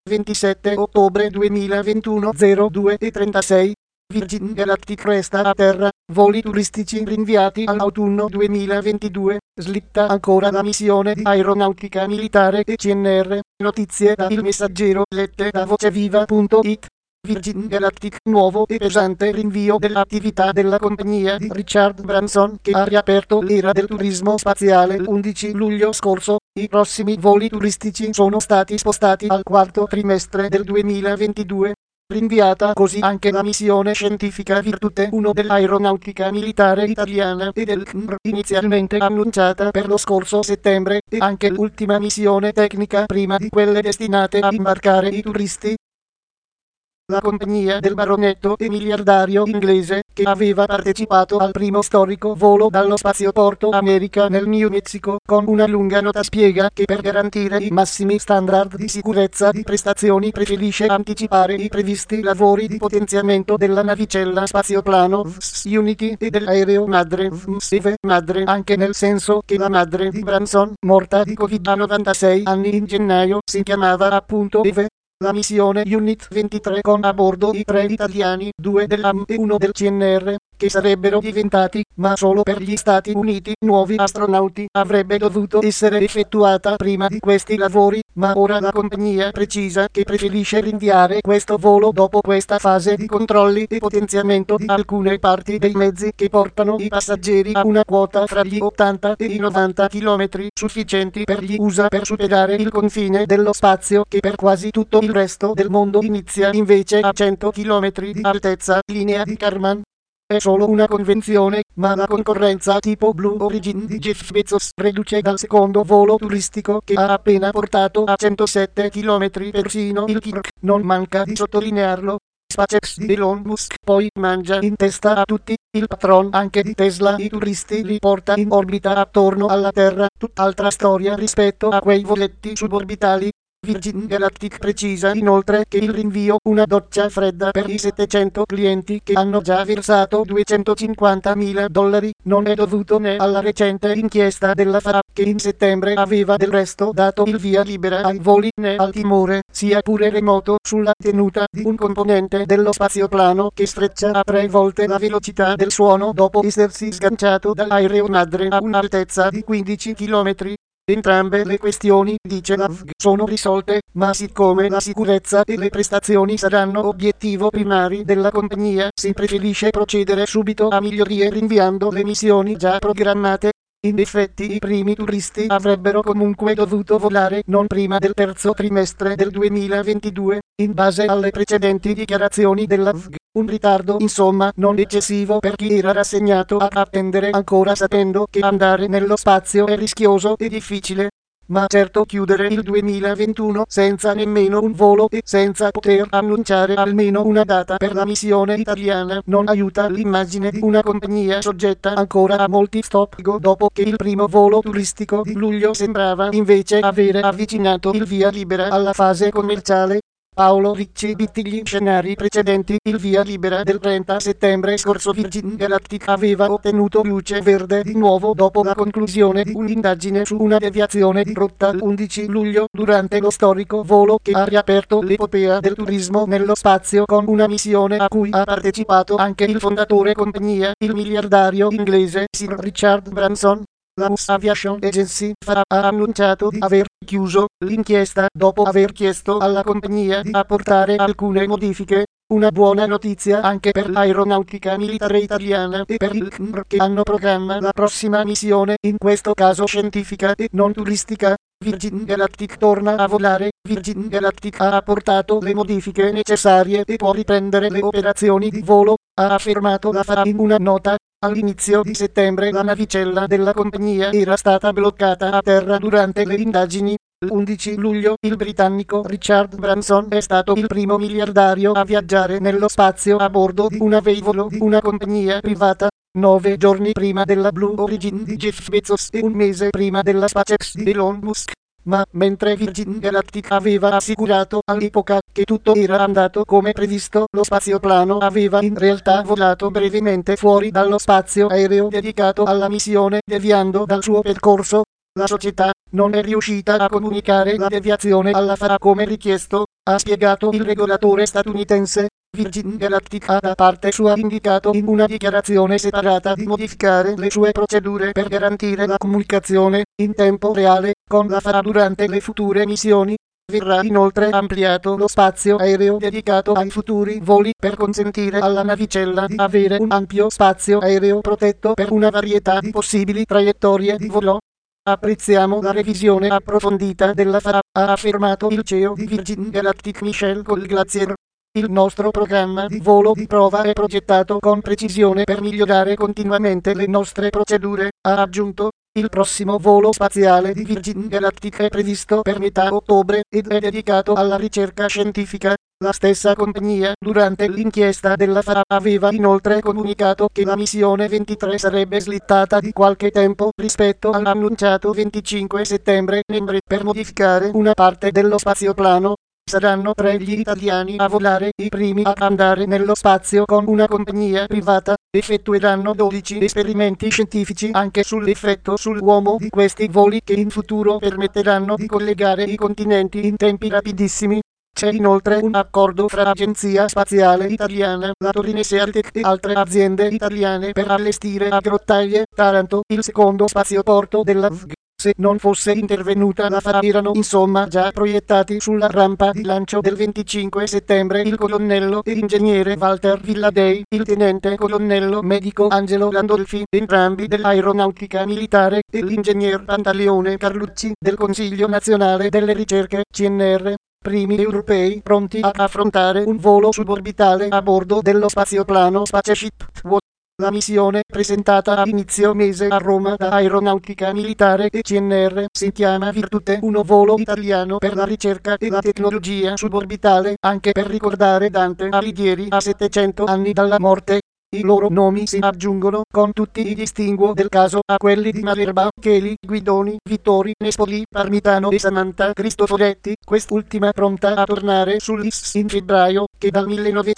27 ottobre 2021 02:36. Virgin Galactic resta a terra, voli turistici rinviati all'autunno 2022, slitta ancora la missione di aeronautica militare e CNR, notizie da Il Messaggero lette da voceviva.it. Virgin Galactic, nuovo e pesante rinvio dell'attività della compagnia di Richard Branson che ha riaperto l'era del turismo spaziale l'11 luglio scorso. I prossimi voli turistici sono stati spostati al quarto trimestre del 2022. Rinviata così anche la missione scientifica Virtute 1 dell'aeronautica militare italiana e del CNR, inizialmente annunciata per lo scorso settembre, e anche l'ultima missione tecnica prima di quelle destinate a imbarcare i turisti. La compagnia del baronetto e miliardario inglese, che aveva partecipato al primo storico volo dallo spazioporto America nel New Mexico, con una lunga nota spiega che per garantire i massimi standard di sicurezza di prestazioni preferisce anticipare i previsti lavori di potenziamento della navicella spazioplano VS Unity e dell'aereo madre VS Eve madre, anche nel senso che la madre di Branson, morta di Covid a 96 anni in gennaio, si chiamava appunto Eve. La missione Unit 23 con a bordo i 3 italiani, 2 dell'AM e 1 del CNR, che sarebbero diventati, ma solo per gli Stati Uniti, nuovi astronauti, avrebbe dovuto essere effettuata prima di questi lavori, ma ora la compagnia precisa che preferisce rinviare questo volo dopo questa fase di controlli e potenziamento di alcune parti dei mezzi che portano i passeggeri a una quota fra gli 80 e i 90 km, sufficienti per gli USA per superare il confine dello spazio che per quasi tutto il resto del mondo inizia invece a 100 km di altezza, linea di Kármán. È solo una convenzione, ma la concorrenza tipo Blue Origin di Jeff Bezos riduce dal secondo volo turistico che ha appena portato a 107 km persino il Kirk, non manca di sottolinearlo. SpaceX di Elon Musk poi mangia in testa a tutti, il patron anche di Tesla i turisti li porta in orbita attorno alla Terra, tutt'altra storia rispetto a quei voletti suborbitali. Virgin Galactic precisa inoltre che il rinvio, una doccia fredda per i 700 clienti che hanno già versato $250.000, non è dovuto né alla recente inchiesta della FAA, che in settembre aveva del resto dato il via libera ai voli, né al timore, sia pure remoto, sulla tenuta di un componente dello spazioplano che streccia a 3 volte la velocità del suono dopo essersi sganciato dall'aereo madre a un'altezza di 15 km. Entrambe le questioni, dice la VG, sono risolte, ma siccome la sicurezza e le prestazioni saranno obiettivo primari della compagnia, si preferisce procedere subito a migliorie rinviando le missioni già programmate. In effetti i primi turisti avrebbero comunque dovuto volare non prima del terzo trimestre del 2022, in base alle precedenti dichiarazioni della VG. Un ritardo insomma non eccessivo per chi era rassegnato a attendere ancora sapendo che andare nello spazio è rischioso e difficile. Ma certo chiudere il 2021 senza nemmeno un volo e senza poter annunciare almeno una data per la missione italiana non aiuta l'immagine di una compagnia soggetta ancora a molti stop go dopo che il primo volo turistico di luglio sembrava invece avere avvicinato il via libera alla fase commerciale. Paolo Ricci bitti gli scenari precedenti. Il via libera del 30 settembre scorso Virgin Galactic aveva ottenuto luce verde di nuovo dopo la conclusione di un'indagine su una deviazione di rotta l'11 luglio durante lo storico volo che ha riaperto l'epopea del turismo nello spazio con una missione a cui ha partecipato anche il fondatore compagnia, il miliardario inglese Sir Richard Branson. La US Aviation Agency FAA ha annunciato di aver chiuso l'inchiesta dopo aver chiesto alla compagnia di apportare alcune modifiche. Una buona notizia anche per l'aeronautica militare italiana e per il CNR che hanno programma la prossima missione, in questo caso scientifica e non turistica. Virgin Galactic torna a volare. Virgin Galactic ha apportato le modifiche necessarie e può riprendere le operazioni di volo, ha affermato la FAA in una nota. All'inizio di settembre la navicella della compagnia era stata bloccata a terra durante le indagini. L'11 luglio il britannico Richard Branson è stato il primo miliardario a viaggiare nello spazio a bordo di un velivolo di una compagnia privata. 9 giorni prima della Blue Origin di Jeff Bezos e un mese prima della SpaceX di Elon Musk. Ma mentre Virgin Galactic aveva assicurato all'epoca che tutto era andato come previsto, lo spazioplano aveva in realtà volato brevemente fuori dallo spazio aereo dedicato alla missione, deviando dal suo percorso. La società non è riuscita a comunicare la deviazione alla FAA come richiesto. ha spiegato il regolatore statunitense. Virgin Galactic ha da parte sua indicato in una dichiarazione separata di modificare le sue procedure per garantire la comunicazione in tempo reale con la FAA durante le future missioni. Verrà inoltre ampliato lo spazio aereo dedicato ai futuri voli per consentire alla navicella di avere un ampio spazio aereo protetto per una varietà di possibili traiettorie di volo. Apprezziamo la revisione approfondita della FAA, ha affermato il CEO di Virgin Galactic Michel Colglazier. Il nostro programma di volo di prova è progettato con precisione per migliorare continuamente le nostre procedure, ha aggiunto. Il prossimo volo spaziale di Virgin Galactic è previsto per metà ottobre ed è dedicato alla ricerca scientifica. La stessa compagnia, durante l'inchiesta della FAA, aveva inoltre comunicato che la missione 23 sarebbe slittata di qualche tempo rispetto all'annunciato 25 settembre per modificare una parte dello spazioplano. Saranno 3 gli italiani a volare, i primi ad andare nello spazio con una compagnia privata. Effettueranno 12 esperimenti scientifici anche sull'effetto sull'uomo di questi voli che in futuro permetteranno di collegare i continenti in tempi rapidissimi. C'è inoltre un accordo fra Agenzia Spaziale Italiana, la Torinese Altec e altre aziende italiane per allestire a Grottaglie, Taranto, il secondo spazioporto della VG. Se non fosse intervenuta la FAA erano insomma già proiettati sulla rampa di lancio del 25 settembre il colonnello e ingegnere Walter Villadei, il tenente colonnello medico Angelo Landolfi, entrambi dell'Aeronautica Militare, e l'ingegner Pantaleone Carlucci del Consiglio Nazionale delle Ricerche, CNR. Primi europei pronti ad affrontare un volo suborbitale a bordo dello spazioplano Spaceship One. La missione, presentata a inizio mese a Roma da Aeronautica Militare e CNR, si chiama Virtute, un volo italiano per la ricerca e la tecnologia suborbitale, anche per ricordare Dante Alighieri a 700 anni dalla morte. I loro nomi si aggiungono, con tutti i distinguo del caso, a quelli di Malerba, Cheli, Guidoni, Vittori, Nespoli, Parmitano e Samantha Cristoforetti, quest'ultima pronta a tornare sull'ISS in febbraio, che dal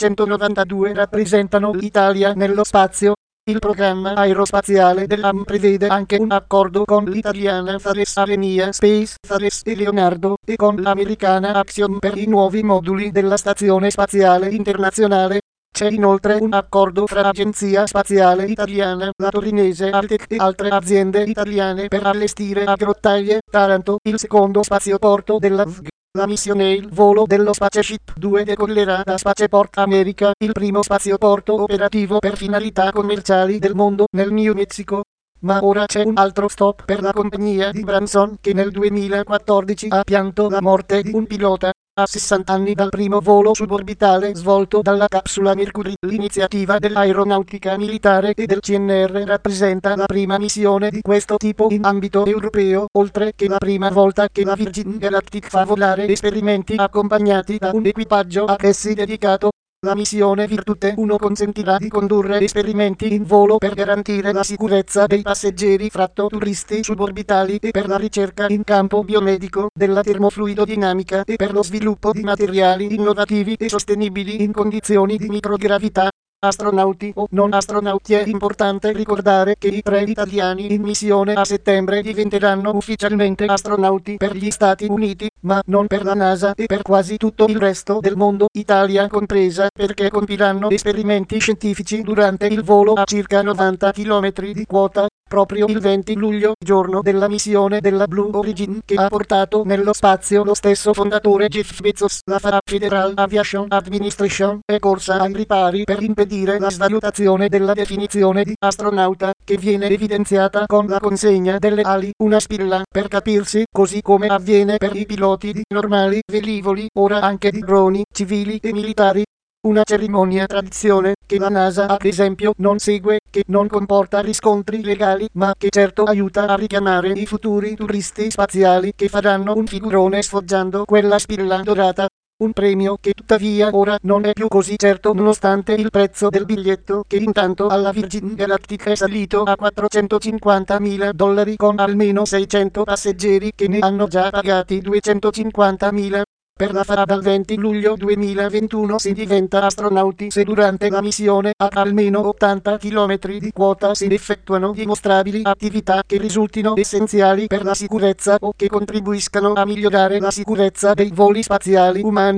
1992 rappresentano l'Italia nello spazio. Il programma aerospaziale dell'AM prevede anche un accordo con l'italiana Thales Alenia Space, Thales e Leonardo, e con l'americana Axiom per i nuovi moduli della Stazione Spaziale Internazionale. C'è inoltre un accordo fra Agenzia Spaziale Italiana, la Torinese Altec e altre aziende italiane per allestire a Grottaglie, Taranto, il secondo spazioporto della VG. La missione il volo dello Spaceship 2 decollerà da Spaceport America, il primo spazioporto operativo per finalità commerciali del mondo, nel New Mexico. Ma ora c'è un altro stop per la compagnia di Branson, che nel 2014 ha pianto la morte di un pilota. A 60 anni dal primo volo suborbitale svolto dalla capsula Mercury, l'iniziativa dell'Aeronautica Militare e del CNR rappresenta la prima missione di questo tipo in ambito europeo, oltre che la prima volta che la Virgin Galactic fa volare esperimenti accompagnati da un equipaggio ad essi dedicato. La missione Virtute 1 consentirà di condurre esperimenti in volo per garantire la sicurezza dei passeggeri fratto turisti suborbitali e per la ricerca in campo biomedico della termofluidodinamica e per lo sviluppo di materiali innovativi e sostenibili in condizioni di microgravità. Astronauti o non astronauti, è importante ricordare che i 3 italiani in missione a settembre diventeranno ufficialmente astronauti per gli Stati Uniti, ma non per la NASA e per quasi tutto il resto del mondo, Italia compresa, perché compiranno esperimenti scientifici durante il volo a circa 90 km di quota. Proprio il 20 luglio, giorno della missione della Blue Origin, che ha portato nello spazio lo stesso fondatore Jeff Bezos, la FAA Federal Aviation Administration è corsa ai ripari per impedire la svalutazione della definizione di astronauta, che viene evidenziata con la consegna delle ali, una spilla, per capirsi, così come avviene per i piloti di normali velivoli, ora anche di droni, civili e militari. Una cerimonia tradizione, che la NASA ad esempio non segue, che non comporta riscontri legali, ma che certo aiuta a richiamare i futuri turisti spaziali che faranno un figurone sfoggiando quella spilla dorata. Un premio che tuttavia ora non è più così certo nonostante il prezzo del biglietto, che intanto alla Virgin Galactic è salito a $450.000 con almeno 600 passeggeri che ne hanno già pagati 250.000. Per la FAA dal 20 luglio 2021 si diventa astronauti se durante la missione a almeno 80 km di quota si effettuano dimostrabili attività che risultino essenziali per la sicurezza o che contribuiscano a migliorare la sicurezza dei voli spaziali umani.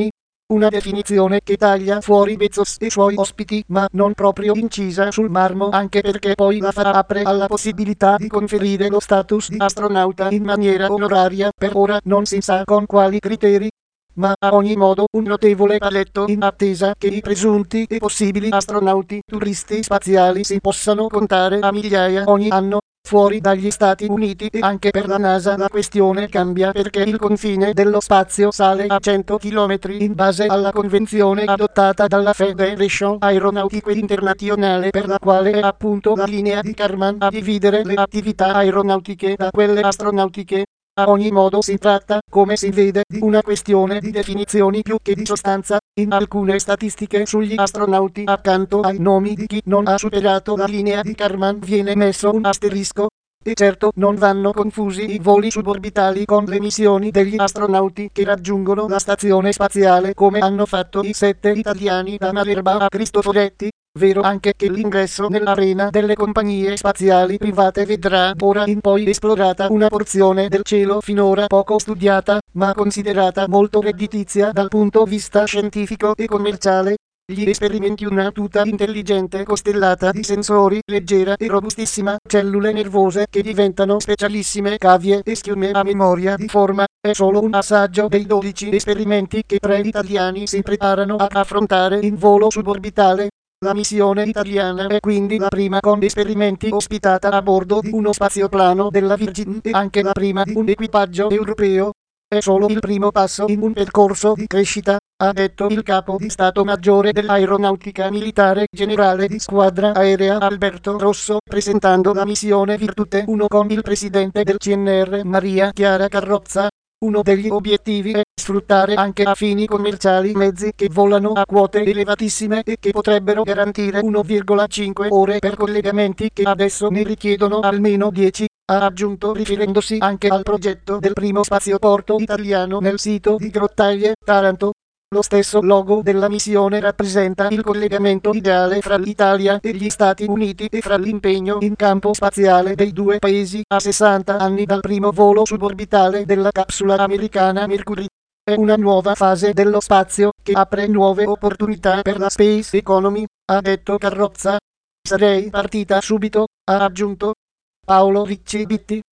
Una definizione che taglia fuori Bezos e i suoi ospiti, ma non proprio incisa sul marmo, anche perché poi la FA apre alla possibilità di conferire lo status di astronauta in maniera onoraria, per ora non si sa con quali criteri. Ma a ogni modo un notevole paletto in attesa che i presunti e possibili astronauti turisti spaziali si possano contare a migliaia ogni anno. Fuori dagli Stati Uniti e anche per la NASA la questione cambia perché il confine dello spazio sale a 100 km in base alla convenzione adottata dalla Federation Aeronautique Internazionale, per la quale è appunto la linea di Kármán a dividere le attività aeronautiche da quelle astronautiche. A ogni modo si tratta, come si vede, di una questione di definizioni più che di sostanza. In alcune statistiche sugli astronauti accanto ai nomi di chi non ha superato la linea di Kármán viene messo un asterisco. E certo non vanno confusi i voli suborbitali con le missioni degli astronauti che raggiungono la stazione spaziale, come hanno fatto i 7 italiani da Malerba a Cristoforetti. Vero anche che l'ingresso nell'arena delle compagnie spaziali private vedrà ora in poi esplorata una porzione del cielo finora poco studiata, ma considerata molto redditizia dal punto di vista scientifico e commerciale. Gli esperimenti una tuta intelligente costellata di sensori, leggera e robustissima, cellule nervose che diventano specialissime cavie e schiume a memoria di forma, è solo un assaggio dei 12 esperimenti che 3 italiani si preparano ad affrontare in volo suborbitale. La missione italiana è quindi la prima con esperimenti ospitata a bordo di uno spazioplano della Virgin e anche la prima di un equipaggio europeo. È solo il primo passo in un percorso di crescita, ha detto il capo di Stato Maggiore dell'Aeronautica Militare, generale di squadra aerea Alberto Rosso, presentando la missione Virtute 1 con il presidente del CNR Maria Chiara Carrozza. Uno degli obiettivi è sfruttare anche a fini commerciali mezzi che volano a quote elevatissime e che potrebbero garantire 1,5 ore per collegamenti che adesso ne richiedono almeno 10, ha aggiunto riferendosi anche al progetto del primo spazioporto italiano nel sito di Grottaglie, Taranto. Lo stesso logo della missione rappresenta il collegamento ideale fra l'Italia e gli Stati Uniti e fra l'impegno in campo spaziale dei due paesi a 60 anni dal primo volo suborbitale della capsula americana Mercury. È una nuova fase dello spazio che apre nuove opportunità per la space economy, ha detto Carrozza. Sarei partita subito, ha aggiunto. Paolo Ricci Bitti.